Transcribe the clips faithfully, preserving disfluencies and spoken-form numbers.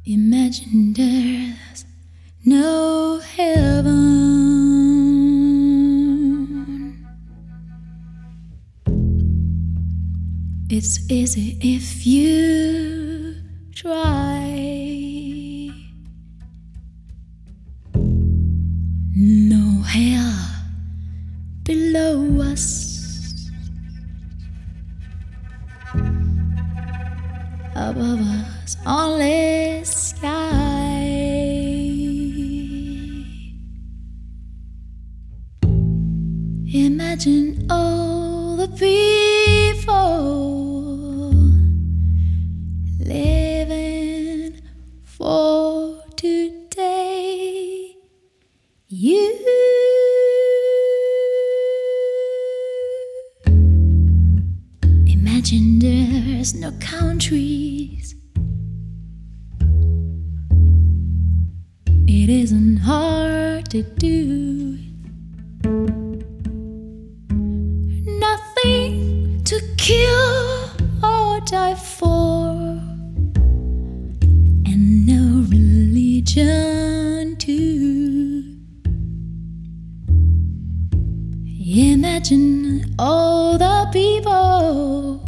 Imagine there's no heaven. It's easy if you try. No hell below us, above us only sky. Imagine all the people living for today. You imagine there's no countries. It isn't hard to do. Nothing to kill or die for, and no religion too. Imagine all the people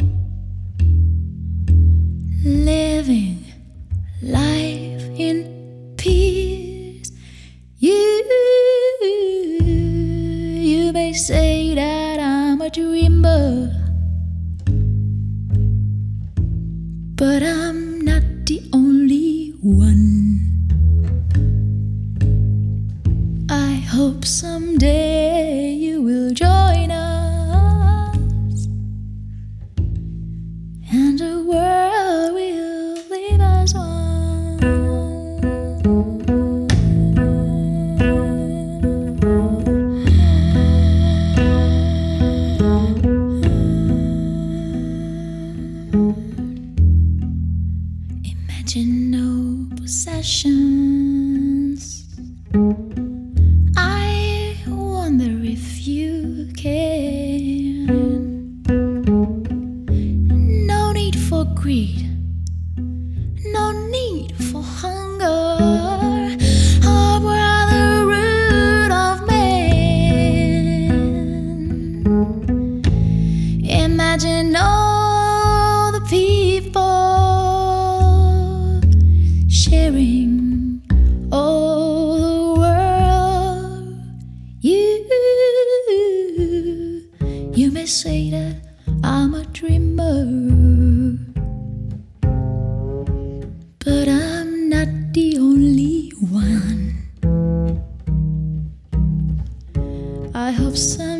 living life in peace. You, you may say that I'm a dreamer, but I'm not the only one. I hope someday you will join us, and the world will leave us one. Imagine no possessions. I wonder if you can. No need for greed, no need for hunger, or brotherhood of man. Imagine all the people sharing all the world. You, you may say that I'm a dreamer, but I'm not the only one. I hope some